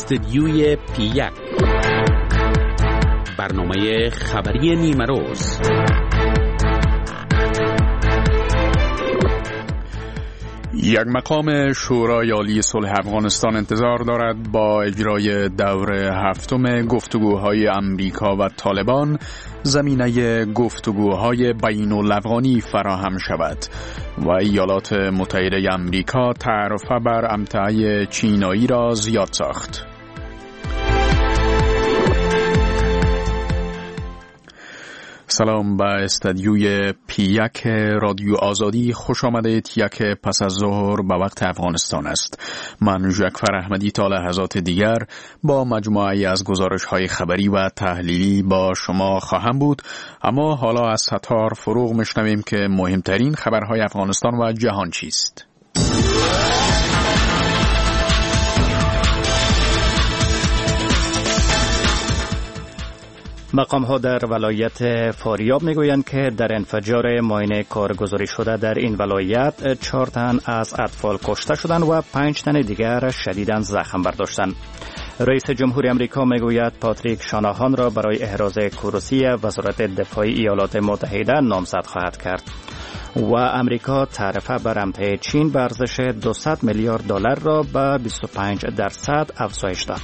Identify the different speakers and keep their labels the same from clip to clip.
Speaker 1: استدیوی پی1 برنامه خبری نیمه روز.
Speaker 2: یک مقام شورای عالی صلح افغانستان انتظار دارد با اجرای دور هفتم گفتگوهای امریکا و طالبان زمینه گفتگوهای بین الافغانی فراهم شود و ایالات متحده امریکا تعرفه بر امتعه چینایی را زیاد ساخت. سلام به استدیوی پی1 رادیو آزادی، خوش آمدید. یک پس از ظهر به وقت افغانستان است. من جعفر احمدی تا لحظات دیگر با مجموعه از گزارش‌های خبری و تحلیلی با شما خواهم بود، اما حالا از ستار فروغ میشنویم که مهمترین خبرهای افغانستان و جهان چیست.
Speaker 3: مقام‌ها در ولایت فاریاب میگویند که در انفجار ماین کارگزاری شده در این ولایت 4 تن از اطفال کشته شدند و 5 تن دیگر شدیداً زخم برداشتند. رئیس جمهور امریکا میگوید پاتریک شاناهان را برای احراز کرسی وزارت دفاع ایالات متحده نامزد خواهد کرد و امریکا تعرفه بر امتعه چین به ارزش $200 میلیارد را به 25% افزایش داد.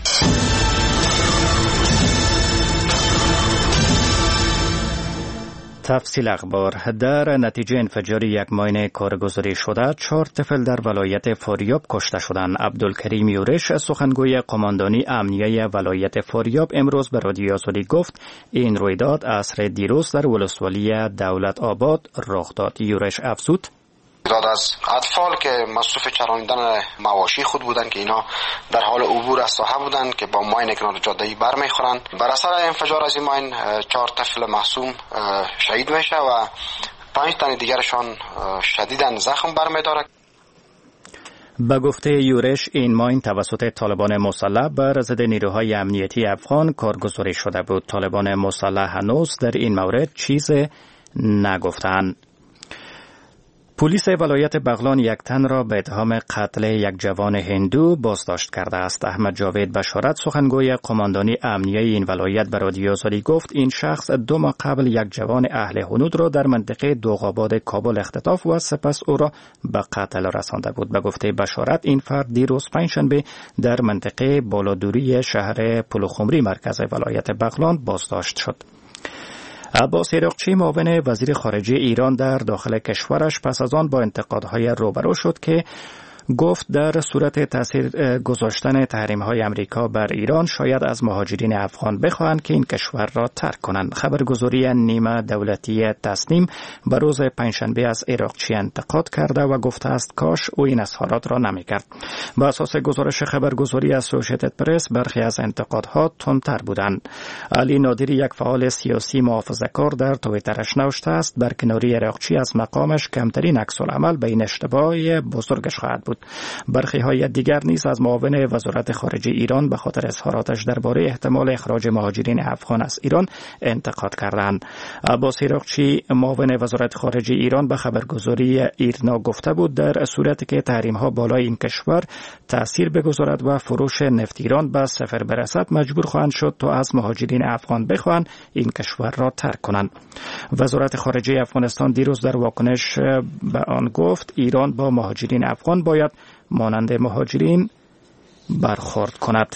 Speaker 3: تفصیل اخبار. در نتیجه انفجار یک ماین کارگزاری شده 4 طفل در ولایت فاریاب کشته شدند. عبدالکریم یورش، سخنگوی قماندانی امنیه ولایت فاریاب، امروز به رادیو آزادی گفت این رویداد عصر دیروز در ولسوالی دولت آباد رخ داد. یورش افزود
Speaker 4: تعداد از اطفال که مصروف چرانیدن مواشی خود بودند که اینا در حال عبور از ساحه بودند که با ماین کنار جاده‌ای برمیخورند. بر اثر انفجار از این ماین 4 طفل معصوم شهید میشه و 5 تن دیگرشان شدیداً زخم برمیدارند.
Speaker 3: به گفته یورش این ماین توسط طالبان مسلح بر ضد نیروهای امنیتی افغان کارگزاری شده بود. طالبان مسلح هنوز در این مورد چیز نگفتند. پلیس ولایت بغلان 1 تن را به اتهام قتل یک جوان هندو بازداشت کرده است. احمد جاوید بشارت، سخنگوی قماندانی امنیه این ولایت، به رادیو آزادی گفت این شخص 2 ماه قبل یک جوان اهل هنود را در منطقه دوغاباد کابل اختطاف و سپس او را به قتل رسانده بود. به گفته بشارت این فرد دیروز پنجشنبه در منطقه بالادوری شهر پلوخمری مرکز ولایت بغلان بازداشت شد. عباس عراقچی، معاون وزیر خارجه ایران در داخل کشورش، پس از آن با انتقادهای روبرو شد که گفت در صورت تاثیر گذاشتن تحریم‌های امریکا بر ایران شاید از مهاجرین افغان بخواهند که این کشور را ترک کنند. خبرگزاری نیمه دولتی تصنیم به روز پنجشنبه از عراقچی انتقاد کرده و گفته است کاش او این اظهارات را نمی‌کرد. بر اساس گزارش خبرگزاری اسوسییتد پرس برخی از انتقادها تندتر بودند. علی نادری، یک فعال سیاسی محافظه‌کار، در توییترش نوشته است برکناری عراقچی از مقامش کمترین عکس‌العمل به این اشتباه بزرگش خواهد بود. برخی های دیگر نیز از معاون وزارت خارجه ایران به خاطر اظهاراتش درباره احتمال اخراج مهاجرین افغان از ایران انتقاد کردند. عباس عراقچی، معاون وزارت خارجه ایران، به خبرگزاری ایرنا گفته بود در صورتی که تحریم‌ها بالای این کشور تأثیر بگذارد و فروش نفت ایران به صفر برسد، مجبور خواهند شد تا از مهاجرین افغان بخواهند این کشور را ترک کنند. وزارت خارجه افغانستان دیروز در واکنش به آن گفت ایران با مهاجرین افغان باید مانند مهاجرین برخورد کند.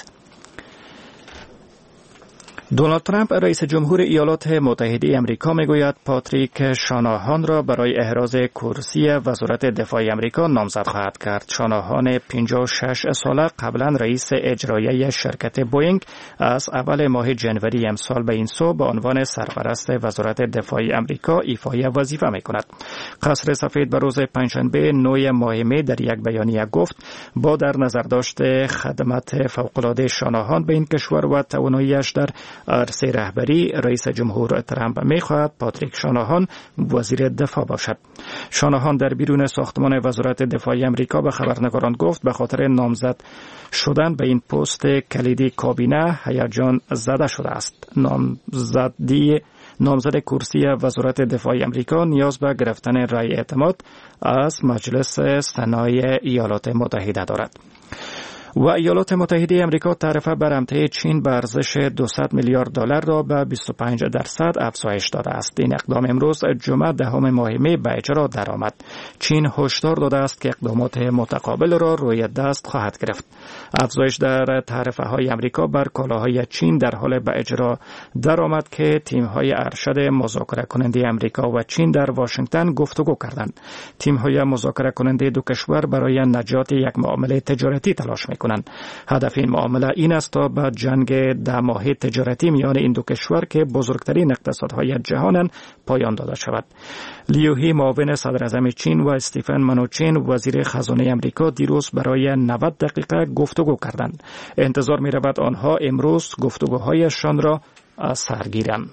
Speaker 3: دونالد ترامپ، رئیس جمهور ایالات متحده امریکا، میگوید پاتریک شاناهان را برای احراز کرسی وزارت دفاع امریکا نامزد خواهد کرد. شاناهان 56 ساله قبلا رئیس اجرایی شرکت بوئینگ از اول ماه جنوری امسال به این سو به عنوان سرپرست وزارت دفاع امریکا ایفای وظیفه میکند. قصر سفید به روز پنجشنبه 9 ماه می در یک بیانیه گفت با در نظر داشت خدمات فوق‌العاده شاناهان به این کشور و توانایی‌اش در عرصه رهبری، رئیس جمهور ترامپ می‌خواهد پاتریک شاناهان وزیر دفاع باشد. شاناهان در بیرون ساختمان وزارت دفاع امریکا به خبرنگاران گفت به خاطر نامزد شدن به این پست کلیدی کابینه هیجان زده شده است. نامزد کرسی وزارت دفاع امریکا نیاز به گرفتن رأی اعتماد از مجلس سنای ایالات متحده دارد. و ایالات متحده آمریکا تعرفه بر امضای چین به ارزش 200 میلیارد دلار را به 25% افزایش داده است. این اقدام امروز جمعه 10 ماه می به اجرا درآمد. چین هشدار داده است که اقدامات متقابل را روی دست خواهد گرفت. افزایش در تعرفه های آمریکا بر کالاهای چین در حال به اجرا درآمد که تیم های ارشد مذاکره کننده آمریکا و چین در واشنگتن گفتگو کردند. تیم های مذاکره کننده دو کشور برای نجات یک معامله تجارتی تلاش می‌کنند. هدف این معامله این است تا به جنگ 10 ماهه تجارتی میان این دو کشور که بزرگترین اقتصادهای جهانند پایان داده شود. لیو هی معاون صدر اعظم چین و استیفن منوچین وزیر خزانه آمریکا دیروز برای 90 دقیقه گفتگو کردند. انتظار می‌رود آنها امروز گفتگوهایشان را سر گیرند.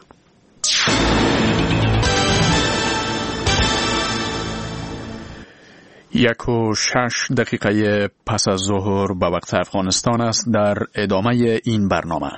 Speaker 2: 1:06 پس از ظهر به وقت افغانستان است. در ادامه این برنامه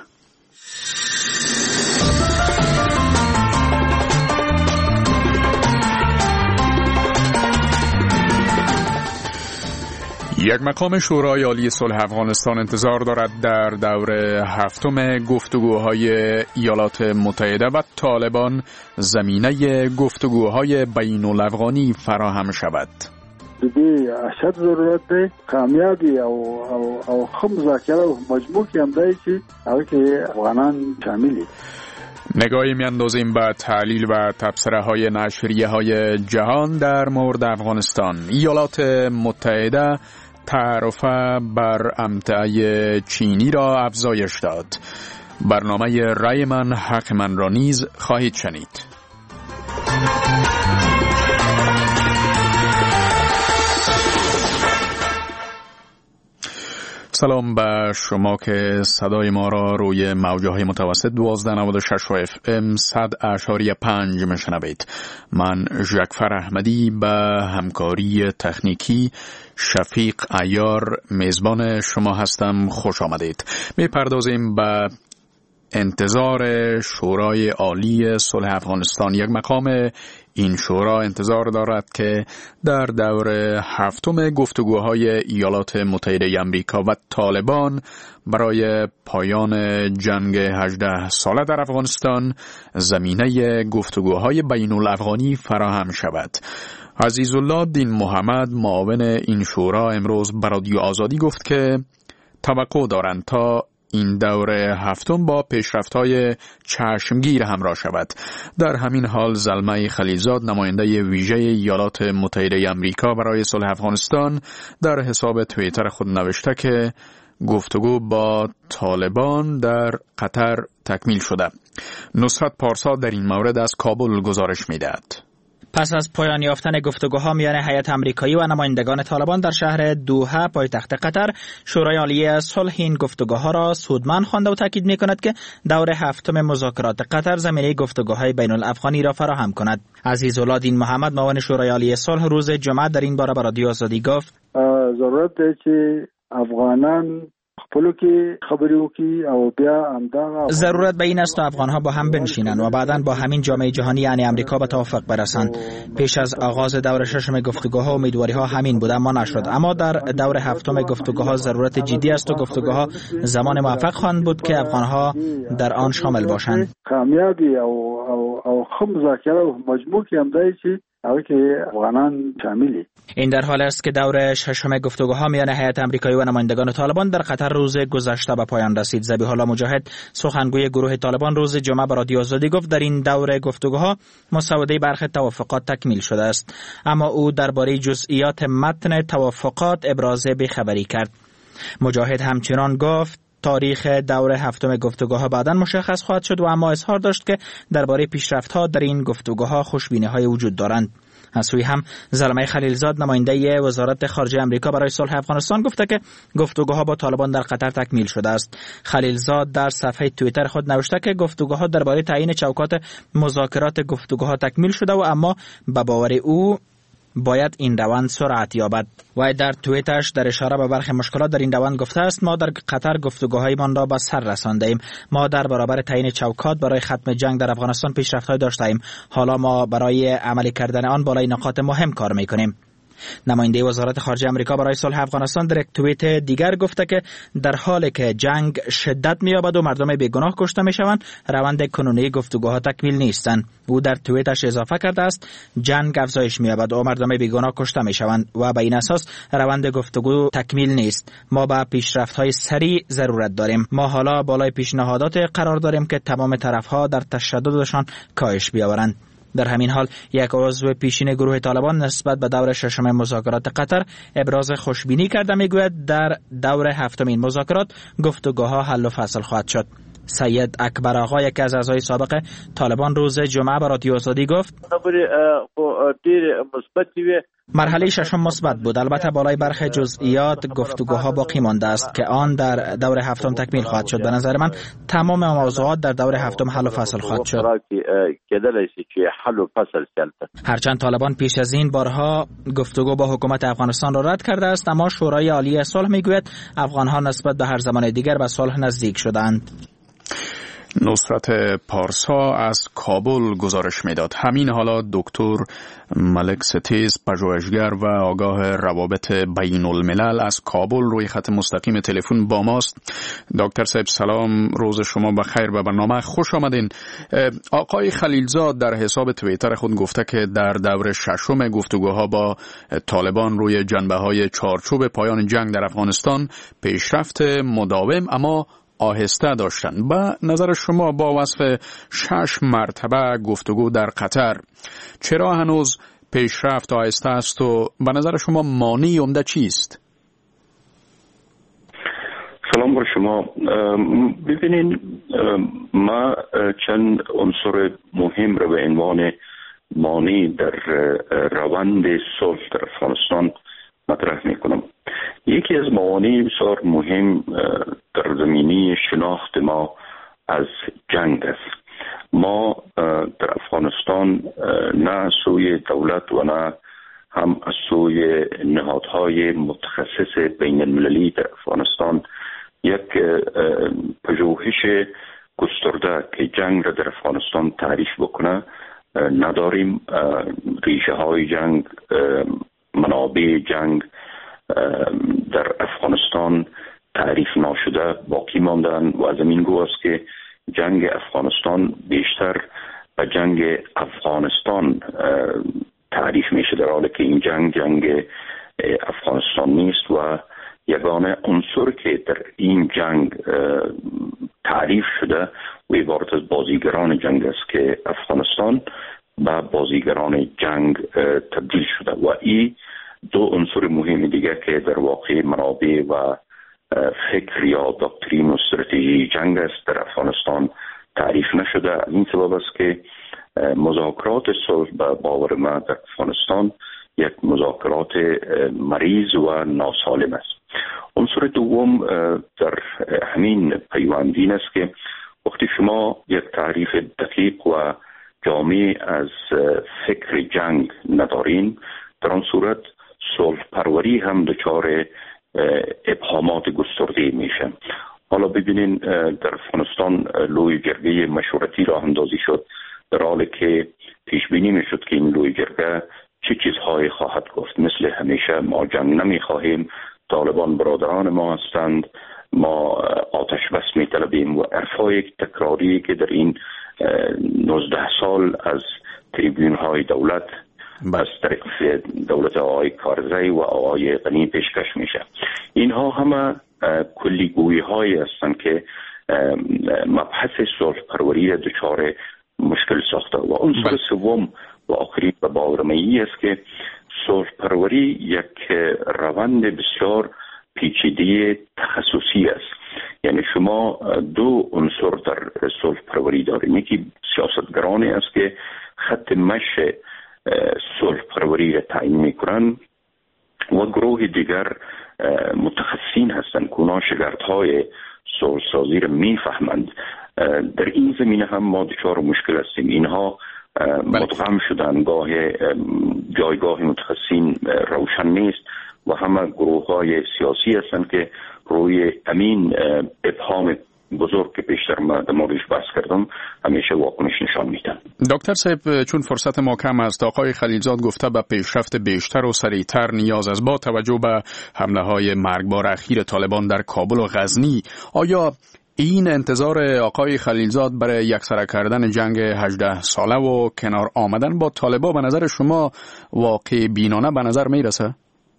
Speaker 2: یک مقام شورای عالی صلح افغانستان انتظار دارد در دور هفتم گفتگوهای ایالات متحده و طالبان زمینه گفتگوهای بین الافغانی فراهم شود.
Speaker 5: دی اشد ضرورت ده کامیابی او خم مذاکره و مجموع که هم دایی که هغه کې افغانان شاملی.
Speaker 2: نگاهی میاندازیم به تحلیل و تبصره های نشریه های جهان در مورد افغانستان. ایالات متحده تعرفه بر امضای چینی را افزایش داد. برنامه رای من حق من را نیز خواهید شنید. سلام به شما که صدای ما را روی موج‌های متوسط 1296 FM 100.5 میشنوید. من ژکفر احمدی به همکاری تکنیکی شفیق عیار میزبان شما هستم. خوش آمدید. میپردازیم به انتظار شورای عالی صلح افغانستان. یک مقام این شورا انتظار دارد که در دور هفتم گفتگوهای ایالات متحده آمریکا و طالبان برای پایان جنگ 18 ساله در افغانستان زمینه گفتگوهای بین الافغانی فراهم شود. عزیزالله دین محمد معاون این شورا امروز به رادیو آزادی گفت که توقع دارند تا این دور هفتم با پیشرفت‌های چشمگیر همراه شود. در همین حال زلمه خلیلزاد نماینده ویژه ایالات متحده آمریکا برای صلح افغانستان در حساب توییتر خود نوشته که گفتگو با طالبان در قطر تکمیل شده. نصرت پارسا در این مورد از کابل گزارش می‌دهد.
Speaker 6: پس از پایان یافتن گفتگوها میان هیئت آمریکایی و نمایندگان طالبان در شهر دوحه پایتخت قطر، شورای عالی صلح این گفتگوها را سودمند خوانده و تاکید می‌کند که دور هفتم مذاکرات قطر زمینه گفتگوهای بین الافغانی را فراهم کند. عزیزالله دین محمد معاون شورای عالی صلح روز جمعه در این باره به رادیو آزادی گفت
Speaker 5: ضرورت ده چې افغانان خپلو کې خبرې وکړي او بیا همدغه
Speaker 6: ضرورت به این است تا افغانها با هم بنشینند و بعداً با همین جامعه جهانی یعنی امریکا به توافق برسند. پیش از آغاز دور ششم گفتگوها امیدواری‌ها همین بود اما نشد. اما در دور هفتم گفتگوها ضرورت جدی است و گفتگوها زمان موفق خواهند بود که افغانها در آن شامل باشند.
Speaker 5: کامیابی او خم مذاکره و مجموع که هم دایی چې هغه کې افغانان شاملی.
Speaker 6: این در حال است که دور ششم گفتگوها میان هیئت آمریکایی و نمایندگان طالبان در قطر روز گذشته به پایان رسید. ذبیح الله مجاهد سخنگوی گروه طالبان روز جمعه به رادیو آزادی گفت در این دور گفتگوها مسوده برخی توافقات تکمیل شده است، اما او درباره جزئیات متن توافقات ابراز بی‌خبری کرد. مجاهد همچنان گفت تاریخ دور هفتم گفتگوها بعداً مشخص خواهد شد و اما اظهار داشت که درباره پیشرفت‌ها در این گفتگوها خوشبینی‌های وجود دارند. از سوی هم زلمه خلیلزاد نماینده وزارت خارجه آمریکا برای صلح افغانستان گفته که گفتگوها با طالبان در قطر تکمیل شده است. خلیلزاد در صفحه توییتر خود نوشته که گفتگوها درباره تعیین چوکات مذاکرات گفتگوها تکمیل شده و اما به باور او باید این روند سرعت یابد. و در توییترش در اشاره به برخی مشکلات در این روند گفته است ما در قطر گفتگوهایمان را به سر رسانده‌ایم. ما در برابر تعیین چوکات برای ختم جنگ در افغانستان پیشرفت‌های داشته‌ایم. حالا ما برای عملی کردن آن بالای نقاط مهم کار می‌کنیم. نماینده وزارت خارجه آمریکا برای صلح افغانستان در یک توییت دیگر گفته که در حالی که جنگ شدت می‌یابد و مردم بیگناه کشته می‌شوند، روند کنونی گفتگوها تکمیل نیستند. او در توییتش اضافه کرده است جنگ افزایش می‌یابد و مردم بیگناه کشته می‌شوند و به این اساس روند گفتگو تکمیل نیست. ما به پیشرفت‌های سریع ضرورت داریم. ما حالا بالای پیشنهادات قرار داریم که تمام طرف‌ها در تشددشان کاهش بیاورند. در همین حال یک عضو پیشین گروه طالبان نسبت به دور ششم مذاکرات قطر ابراز خوشبینی کرده، میگوید در دور هفتمین مذاکرات گفتگوها حل و فصل خواهد شد. سید اکبر آقا، یکی از اعضای سابق طالبان، روز جمعه به رادیو آزادی گفت مرحله ششم مثبت بود. البته بالای برخی جزئیات گفتگوها باقی مانده است که آن در دور هفتم تکمیل خواهد شد. به نظر من تمام موضوعات در دور هفتم حل و فصل خواهد شد. هرچند طالبان پیش از این بارها گفتگو با حکومت افغانستان را رد کرده است، اما شورای عالی صلح میگوید افغانها نسبت به هر زمان دیگر به صلح نزدیک شدند.
Speaker 2: نصرت پارسا از کابل گزارش میداد. همین حالا دکتر ملک ستیز، پژوهشگر و آگاه روابط بین الملل از کابل روی خط مستقیم تلفن با ماست. دکتر صاحب سلام، روز شما بخیر، به برنامه خوش آمدین. آقای خلیلزاد در حساب توییتر خود گفته که در دور ششم گفتگوها با طالبان روی جنبه‌های چارچوب پایان جنگ در افغانستان پیشرفت مداوم اما آهسته داشتن. به نظر شما با وصف 6 مرتبه گفتگو در قطر چرا هنوز پیشرفت آهسته است و به نظر شما مانع عمده چیست؟
Speaker 7: سلام بر شما. ببینین، ما چند عنصر مهم را به عنوان مانع در روند صلح در افغانستان مطرح میکنم. یکی از موانع بسیار مهم در زمینه شناخت ما از جنگ است. ما در افغانستان نه از سوی دولت و نه هم از سوی نهادهای متخصص بین المللی در افغانستان یک پژوهش گسترده که جنگ را در افغانستان تعریف بکنه نداریم. ریشه های جنگ، منابع جنگ در افغانستان تعریف ناشده باقی ماندن و از این رو است که جنگ افغانستان بیشتر به جنگ افغانستان تعریف میشه، در حالی که این جنگ افغانستان نیست و یگانه عنصر که در این جنگ تعریف شده و عبارت از بازیگران جنگ است که افغانستان به بازیگران جنگ تبدیل شده و این دو عنصر مهم دیگر که در واقع منابع و فکر یا دکترین و استراتژی جنگ است در افغانستان تعریف نشده. از این سبب است که مذاکرات صلح به باور ما در افغانستان یک مذاکرات مریض و ناسالم است. عنصر دوم در همین پیوندین است که وقتی شما یک تعریف دقیق و جامع از فکر جنگ ندارین، در آن صورت صلح پروری هم دچار ابهامات گسترده میشه. حالا ببینین در افغانستان لوی جرگه مشورتی راه اندازی شد، در حالی که پیش بینی میشد که این لوی جرگه چه چیزهایی خواهد گفت. مثل همیشه ما جنگ نمیخواهیم، طالبان برادران ما هستند، ما آتش بس میطلبیم و حرفای تکراری که در این 19 سال از تریبیون های دولت از طریق دولت آقای کارزی و آقای غنی پیشکش میشه. اینها همه کلیگویی هایی هستند که مبحث صلح پروری دچار مشکل ساخته. و عنصر سوم و آخری به باور من است که صلح پروری یک روند بسیار پیچیده تخصصی است. یعنی شما دو عنصر در صلح پروری دارید. یکی سیاستگرانی است که خط مشی صلح پروری را تعیین میکنن و گروه دیگر متخصصین هستند که اونا شگردهای صلح سازی را میفهمند. در این زمینه هم ما دچار مشکل هستیم. اینها مدغم شدن، جایگاه متخصصین روشن نیست و همه گروه های سیاسی هستند که روی امین ابهام بزرگ که پیشتر من در موردش بحث کردم همیشه واکنش نشان میدن.
Speaker 2: دکتر صاحب، چون فرصت ما کم است، آقای خلیلزاد گفته به پیشرفت بیشتر و سریعتر نیاز است با توجه به حمله های مرگبار اخیر طالبان در کابل و غزنی. آیا این انتظار آقای خلیلزاد برای یکسره کردن جنگ 18 ساله و کنار آمدن با طالبان به نظر شما واقع بینانه به نظر میرسه؟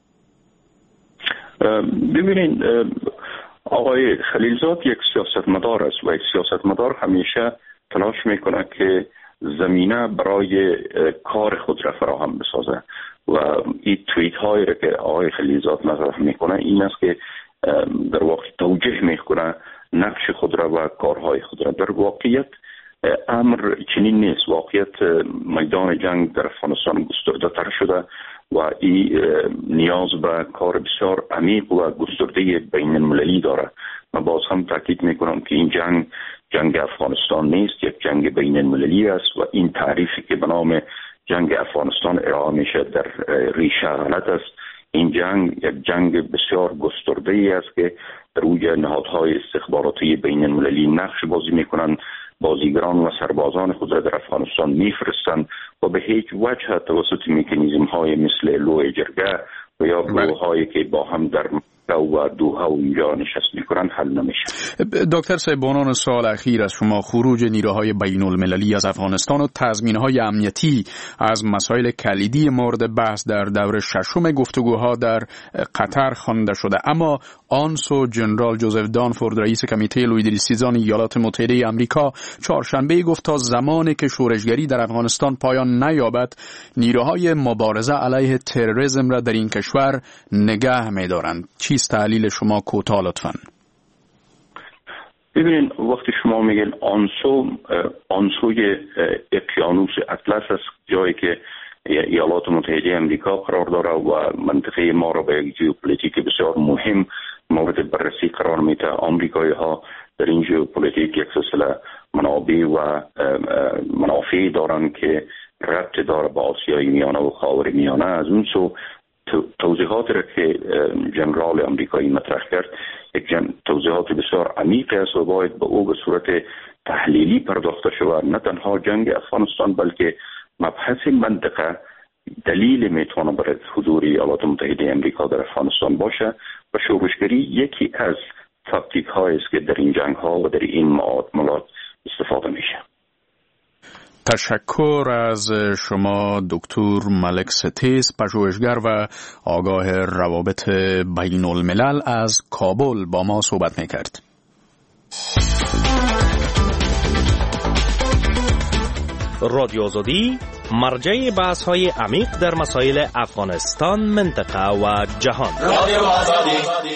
Speaker 7: ببینید، آقای خلیلزاد یک سیاستمدار است و یک سیاستمدار همیشه تلاش میکنه که زمینه برای کار خود را فراهم بسازه و این توییت هایی را که آقای خلیلزاد مطرح میکنه این است که در واقع توجیه میکنه نقش خود را و کارهای خود را. در واقعیت امر چنین نیست. واقعیت میدان جنگ در افغانستان گسترده تر شده و این نیاز به کار بسیار عمیق و گسترده بین المللی داره. من باز هم تاکید میکنم که این جنگ افغانستان نیست، یک جنگ بین المللی است و این تعریفی که به نام جنگ افغانستان ارائه میشه در ریشه غلط است. این جنگ یک جنگ بسیار گسترده ای است که در روی نهادهای استخباراتی بین المللی نقش بازی میکنند، بازیگران و سربازان خود را در افغانستان میفرستند و به هیچ وجه توسط مکانیزم های مثل لوح جرگه و یا گروه هایی که با هم در و دوحه و اینجا نشست میکنن حل نمیشه.
Speaker 2: دکتر صاحب، بانان سال اخیر از شما خروج نیروهای بین المللی از افغانستان و تضمین‌های امنیتی از مسائل کلیدی مورد بحث در دور ششم گفتگوها در قطر خوانده شده، اما آنسو جنرال جوزف دانفورد رئیس کمیته لویدریسیزان ایالات متحده آمریکا چهارشنبه گفت تا زمانی که شورشگری در افغانستان پایان نیابد نیروهای مبارزه علیه تروریسم را در این کشور نگه می‌دارند. چیست تحلیل شما کوتاه لطفاً؟
Speaker 7: ببینین، وقتی شما میگین آنسوی اقیانوس اطلس است، جایی که ایالات متحده آمریکا قرار داره و منطقه ما را به یک ژئوپلیتیک بسیار مهم مورد بررسی قرار میده. آمریکایی ها در این ژئوپلیتیک یک سلسله منابع و منافعی دارند که ربط داره با آسیای میانه و خاورمیانه. از اون سو توضیحات را که جنرال آمریکایی مطرح کرد یک توضیحات بسیار عمیق است و باید به او به صورت تحلیلی پرداخته شود. نه تنها جنگ افغانستان بلکه مبحث منطقه دلیل میتونه برای حضور ایالات متحده آمریکا در افغانستان باشه و شورشگری یکی از تاکتیک هایی است که در این جنگ ها و در این معاملات استفاده میشه.
Speaker 2: تشکر از شما دکتر ملک ستیس، پژوهشگر و آگاه روابط بین الملل از کابل با ما صحبت میکرد.
Speaker 8: رادیو آزادی مرجع بحث های عمیق در مسائل افغانستان، منطقه و جهان. رادیو آزادی.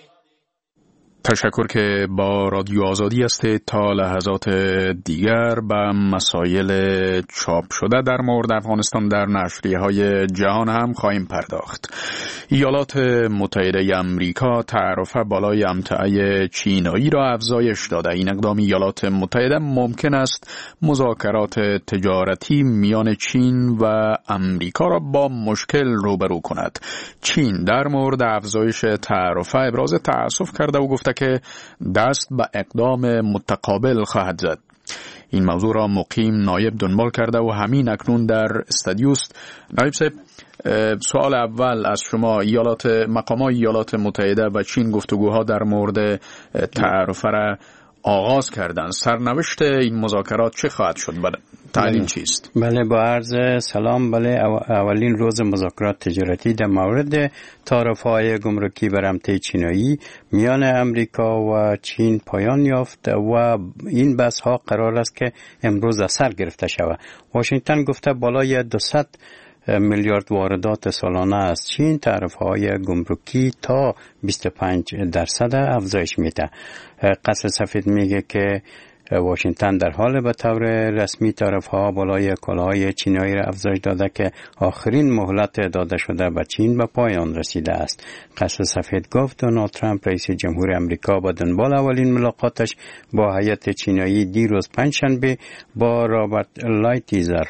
Speaker 2: تشکر که با رادیو آزادی هستید. تا لحظات دیگر به مسائل چاپ شده در مورد افغانستان در نشریه‌های جهان هم خواهیم پرداخت. ایالات متحده آمریکا تعرفه بالای امتعه چینایی را افزایش داده. این اقدام ایالات متحده ممکن است مذاکرات تجارتی میان چین و آمریکا را با مشکل روبرو کند. چین در مورد افزایش تعرفه ابراز تأسف کرده و گفته که دست به اقدام متقابل خواهد زد. این موضوع را مقیم نایب دنبال کرده و همین اکنون در استادیوست. نایب صاحب، سوال اول از شما، مقامات ایالات متحده و چین گفتگوها در مورد تعرفه را آغاز کردن. سرنوشت این مذاکرات چه خواهد شد؟ تعلیم چیست؟
Speaker 9: بله، با عرض سلام. بله، اولین روز مذاکرات تجارتی در مورد تعرفه‌های گمرکی بر امتعه چینایی میان امریکا و چین پایان یافت و این بحث‌ها قرار است که امروز از سر گرفته شود. واشنگتن گفته بالای 200 میلیارد واردات سالانه از چین تعرفه‌های گمرکی تا 25% افزایش میده. قصر سفید میگه که واشنگتن در حال به طور رسمی تعرفه‌ها بالای کالاهای چینایی را افزایش داده که آخرین مهلت داده شده به چین به پایان رسیده است. قصر سفید گفت دونالد ترامپ رئیس جمهور آمریکا با دنبال اولین ملاقاتش با هیئت چینایی دیروز پنجشنبه با رابرت لایتیزر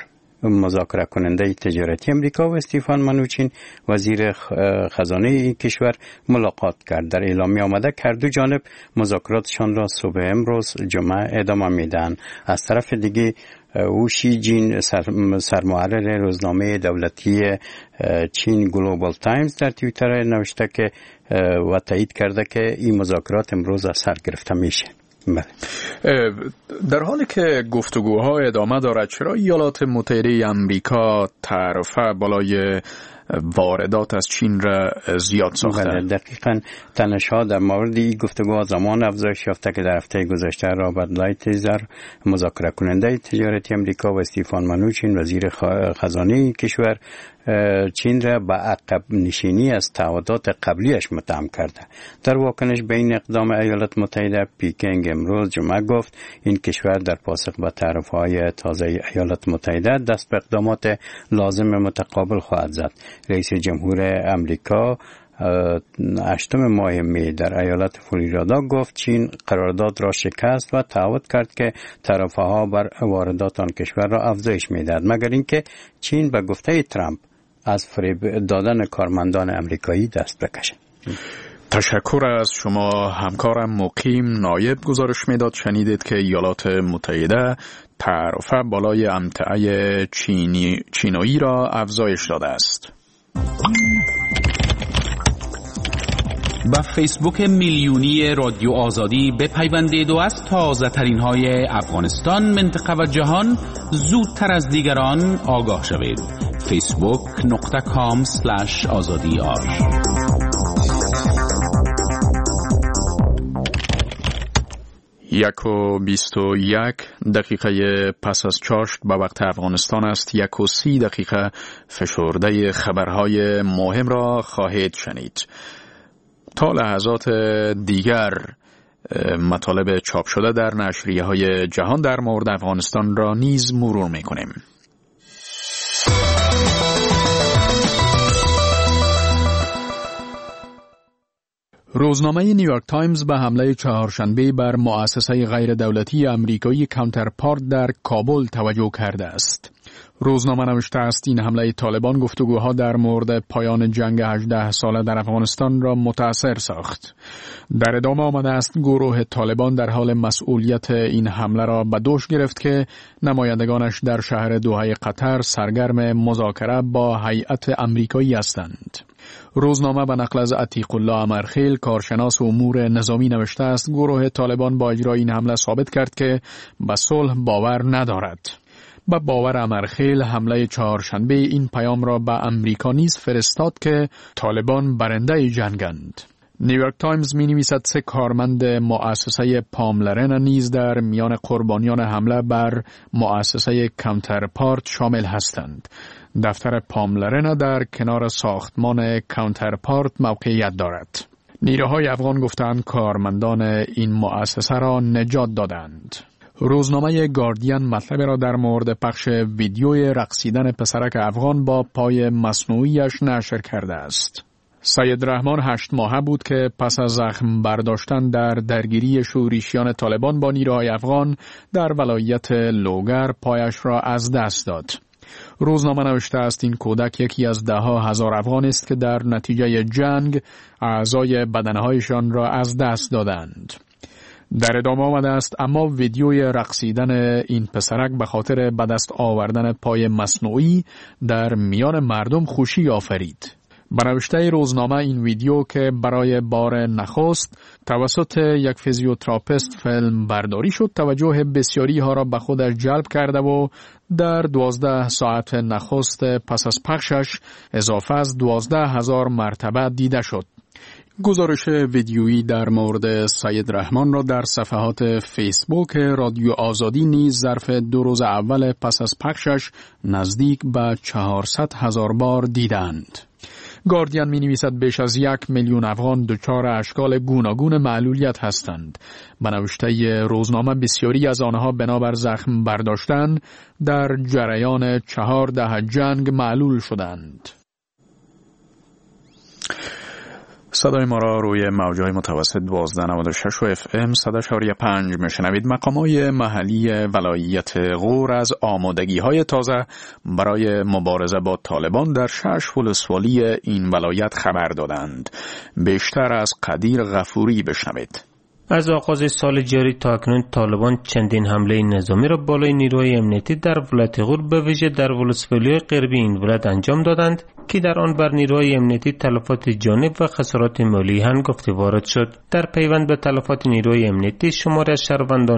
Speaker 9: مذاکره کننده تجارتی امریکا و استیفان منوچین وزیر خزانه کشور ملاقات کرد. در اعلامیه آمده که هر دو جانب مذاکراتشان را صبح امروز جمعه ادامه میدن. از طرف دیگه او شی جین سرمحرر روزنامه دولتی چین گلوبال تایمز در توییتر نوشته که و تایید کرده که این مذاکرات امروز از سر گرفته میشه.
Speaker 2: در حالی که گفتگوها ادامه دارد، چرا ایالات متحده آمریکا تعرفه بالای واردات از چین را زیاد ساخته؟
Speaker 9: دقیقاً تنش‌ها در مورد این گفتگوها زمان افزایش یافته که در هفته گذشته رابرت لایتیزر مذاکره کننده تجارتی امریکا و استیفان منوچین وزیر خزانه کشور چین را به عقب نشینی از تعهدات قبلیش متهم کرده. در واکنش به این اقدام ایالات متحده، پیکنگ امروز جمعه گفت این کشور در پاسخ به تعرفه‌های تازه ایالات متحده دست به اقدامات لازم متقابل خواهد زد. رئیس جمهور امریکا 8 ماه می در ایالت فلوریدا گفت چین قرارداد را شکست و تعهد کرد که تعرفه‌ها بر واردات آن کشور را افزایش می‌دهد، مگر اینکه چین به گفته ترامپ از فریب دادن کارمندان امریکایی دست بکشه.
Speaker 2: تشکر از شما همکارم مقیم نایب. گزارش میداد شنیدید که ایالات متحده تعرفه بالای امتعه چینایی را افزایش داده است.
Speaker 1: با فیسبوک میلیونی رادیو آزادی بپیوندید و از تازه ترین های افغانستان، منطقه و جهان زودتر از دیگران آگاه شوید. facebook.com/azadi.ar
Speaker 2: 1:21 پس از چاشت به وقت افغانستان است. 1:30 فشرده خبرهای مهم را خواهید شنید. تا لحظات دیگر مطالب چاپ شده در نشریه‌های جهان در مورد افغانستان را نیز مرور می‌کنیم. روزنامه نیویورک تایمز به حمله چهارشنبه بر مؤسسه غیر دولتی آمریکایی کانترپارت در کابل توجه کرده است. روزنامه نوشته است این حمله طالبان گفتگوها در مورد پایان جنگ 18 ساله در افغانستان را متأثر ساخت. در ادامه آمده است گروه طالبان در حال مسئولیت این حمله را به دوش گرفت که نمایندگانش در شهر دوحه قطر سرگرم مذاکره با هیئت آمریکایی هستند. روزنامه به نقل از عتیق الله امرخیل کارشناس امور نظامی نوشته است گروه طالبان با اجرای این حمله ثابت کرد که به صلح باور ندارد. با باور امرخیل حمله چهارشنبه این پیام را به امریکا نیز فرستاد که طالبان برنده جنگند. نیویورک تایمز می نویسد 3 کارمند مؤسسه پاملرن نیز در میان قربانیان حمله بر مؤسسه کانترپارت شامل هستند. دفتر پاملرن در کنار ساختمان کانترپارت موقعیت دارد. نیروهای افغان گفتند کارمندان این مؤسسه را نجات دادند. روزنامه گاردین مطلب را در مورد پخش ویدیوی رقصیدن پسرک افغان با پای مصنوعیش نشر کرده است. سید رحمان 8 ماهه بود که پس از زخم برداشتن در درگیری شورشیان طالبان با نیروهای افغان در ولایت لوگر پایش را از دست داد. روزنامه نوشته است این کودک یکی از 10,000 افغان است که در نتیجه جنگ اعضای بدنهایشان را از دست دادند. در ادامه آمده است اما ویدیوی رقصیدن این پسرک به خاطر به دست آوردن پای مصنوعی در میان مردم خوشی آفرید. به نوشته روزنامه این ویدیو که برای بار نخست توسط یک فیزیوتراپیست فیلم برداری شد توجه بسیاری ها را به خودش جلب کرده و در 12 ساعت نخست پس از پخشش اضافه از 12,000 مرتبه دیده شد. گزارش ویدیویی در مورد سید رحمان را در صفحات فیسبوک رادیو آزادی نیز ظرف 2 روز اول پس از پخشش نزدیک به 400,000 بار دیدند. گاردین می نویسد بیش از 1 میلیون افغان دچار اشکال گوناگون معلولیت هستند. به نوشته روزنامه بسیاری از آنها بنابر زخم برداشتن در جریان 4 دهه جنگ معلول شدند. صدای ما را روی موجهای متوسط 1296 و FM 100.5 میشنوید. مقامات محلی ولایت غور از آمادگی‌های تازه برای مبارزه با طالبان در 6 ولسوالی این ولایت خبر دادند. بیشتر از قدیر غفوری بشنوید.
Speaker 10: از آغاز سال جاری تا اکنون طالبان چندین حمله نظامی را بالای نیروهای امنیتی در ولایت غور به ویژه در ولسوالی غربی این ولایت انجام دادند که در آن بر نیروهای امنیتی تلفات جانی و خسارات مالی هنگفته وارد شد. در پیوند به تلفات نیروهای امنیتی شماری از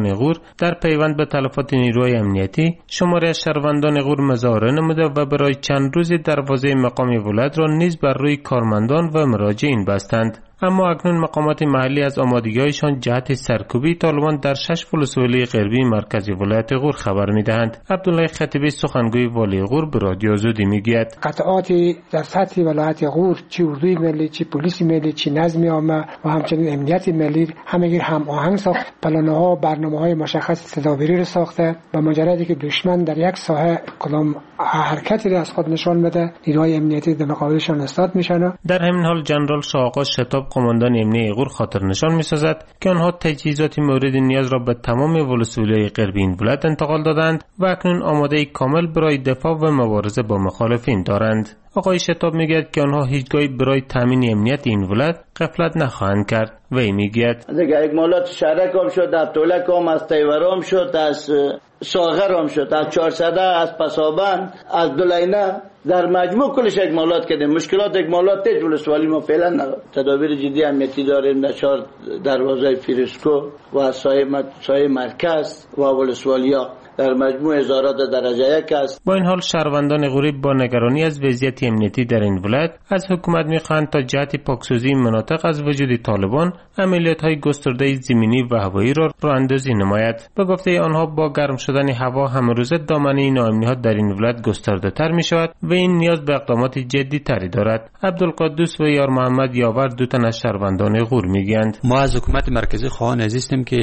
Speaker 10: شهروندان غور مظاهره نموده و برای چند روزی دروازه مقام ولایت را نیز بر روی کارمندان و مراجعین بستند. اما اکنون مقامات محلی از آمادگی‌هایشان جهت سرکوبی طالبان در 6 ولسوالی غربی مرکزی ولایت غور خبر می‌دهند. عبدالله خطیبی سخنگوی والی غور به رادیو آزادی می‌گوید
Speaker 11: قطعات در سطح ولایت غور چه اردوی ملی، چه پلیس ملی، چه نظم عامه و همچنین امنیت ملی همگی هم آهنگ ساخت، پلان‌ها و برنامه‌های مشخص تدابیری را ساخته و مجردی که دشمن در یک ساحه کدام حرکتی را از خود نشان بده نیروهای امنیتی در مقابلشان استاد میشن.
Speaker 10: در همین حال جنرال شاهآغاز شتاب قماندان امنیتی غور خاطر نشان می‌سازد که آنها تجهیزات مورد نیاز را به تمام ولسوالی غربی این ولایت انتقال دادند و اکنون آماده کامل برای دفاع و مبارزه با مخالفین دارند. آقای شتاب میگوید که آنها هیچگاهی برای تامین امنیت این ولایت غفلت نخواهند کرد. وی میگوید
Speaker 12: دیگه اکمالات شهرک هم شد، از تولک هم، از تیورام شد، از ساغر هم شد، از 400 از پسابند، از دلینه در مجموع کلش اکمالات کردیم. مشکلات اکمالات تیج ولسوالی ما فعلا نداریم. تدابیر جدی امنیتی داریم در 4 دروازه فیرسکو و سایه مرکز و ولسوالیا در مجموع هزارات درجه 1 است.
Speaker 10: با این حال شهروندان غریب با نگرانی از وضعیت امنیتی در این ولایت از حکومت می‌خواهند تا جهت پاکسازی مناطق از وجود طالبان عملیات‌های گسترده زمینی و هوایی را راه‌اندازی نماید. به گفته آنها با گرم شدن هوا همروزه دامنه ناامنی‌ها در این ولایت گسترده‌تر می‌شود و این نیاز به اقدامات جدی‌تری دارد. عبدالقدوس و یار محمد یاور دو تن از شهروندان غور می‌گویند
Speaker 13: ما از حکومت مرکزی خواهان هستیم که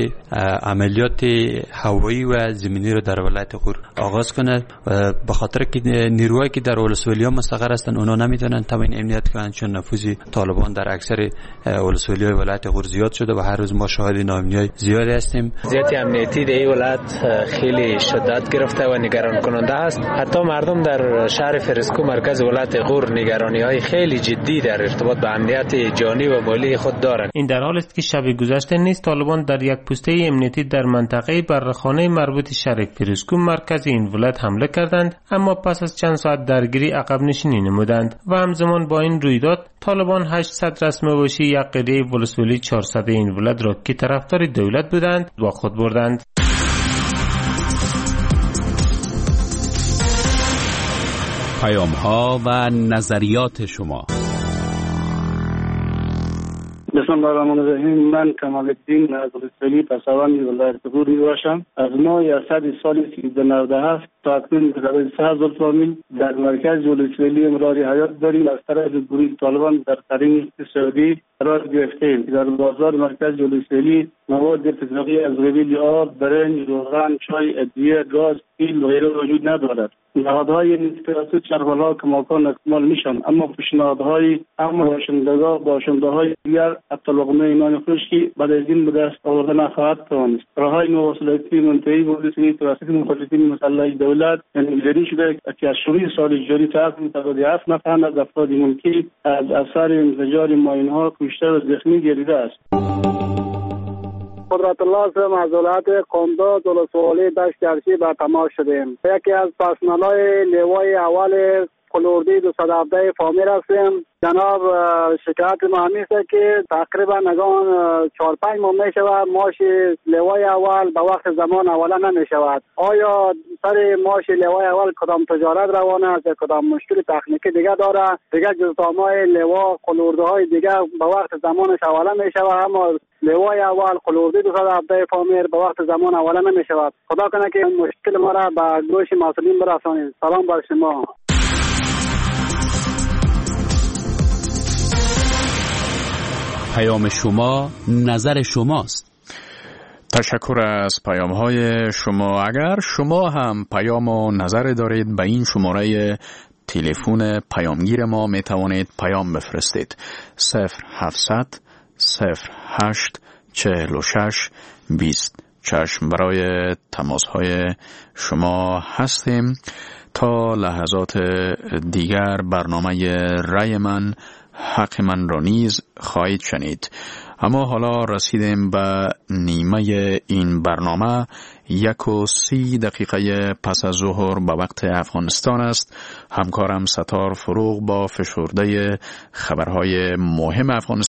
Speaker 13: عملیات هوایی و زمینی را در ولایت غور آغاز کنه و به خاطر که نیروهایی که در ولسوالی‌ها مستقر هستند اونا نمیتونن تامین امنیت کنن چون نفوذ طالبان در اکثر ولسوالی‌های ولایت غور زیاد شده و هر روز ما شاهد ناامنی‌های زیادی هستیم.
Speaker 14: وضعیت امنیتی در این ولایت خیلی شدت گرفته و نگران کننده است. حتی مردم در شهر فرسکو مرکز ولایت غور نگرانی‌های خیلی جدی در ارتباط با امنیت جانی و مالی خود دارند.
Speaker 10: این در حالی است که شب گذشته نیز طالبان در یک پوسته امنیتی در منطقه برخانه مربوط شهر فرسکو مرکز این ولایت حمله کردند، اما پس از چند ساعت درگیری عقب نشینی نمودند و همزمان با این رویداد طالبان 800 رسم‌واشی یک قریه ولسوالی 400 این ولایت را که طرفدار دولت بودند با خود بردند.
Speaker 1: پیام‌ها و نظریات شما.
Speaker 15: بسم الله الرحمن الرحیم. من کمال الدین از ولسوالی پسابند ولایت غور میباشم. از ماه اسد سال 1397 تا اکنون به 3000 فامیل در مرکز ولسوالی امرار حیات داریم. از طرف گروه طالبان در ترین اقتصادی قرار گرفتیم. در بازار مرکز ولسوالی مواد غذایی از قبیل آب، برنج، روغن، چای، ادویه، گاز، تیل و غیره وجود ندارد. نهادهای توسط چرخ‌ها کماکان اکمال میشن، اما پیشنهادهای باشنده‌های دیگر حتی لقمه نان خشکی بعد از این به دست آوردن نخواهد توانست. راههای مواصلاتی منتهی ولسوالی توسط مخالفین مسلح دولت انجاری شده که از شروع سال جاری تا اکنون تعداد 7 نفر از افراد ملکی از اثر انفجار ماین‌ها کشته و زخمی گردیده است.
Speaker 5: قدرت الله هستم از ولایت قندوز ولسوالی دشت ارشی به تماس شدیم. یکی از پرسنل‌های لیوای اول کلوردی 217 فامیل هستیم. جناب شکایت ما همیست که تقریبا نگان 4-5 ماه می شود ماش لیوای اول به وقت زمان اولا نمی شود. آیا سر ماش لیوای اول کدام تجارت روانه است یا کدام مشکل تکنیکی دیگه داره؟ دیگه جزتامای لیوا قلورده های دیگه به وقت زمانش اولا می شود، اما لیوای اول قلوردی 217 فامیل به وقت زمان اولا نمی شود. خدا کنه که این مشکل ما را به گوش مسئولین برسانید. سلام بر شما.
Speaker 1: پیام شما نظر شماست.
Speaker 2: تشکر از پیام‌های شما. اگر شما هم پیام و نظر دارید به این شماره تلفن پیامگیر ما می توانید پیام بفرستید. 0700 08 46 20. چشم برای تماس های شما هستیم. تا لحظات دیگر برنامه رای من حق من را نیز خواهید شنید. اما حالا رسیدیم به نیمه این برنامه. 1:30 پس از ظهر به وقت افغانستان است. همکارم ستار فروغ با فشرده خبرهای مهم افغانستان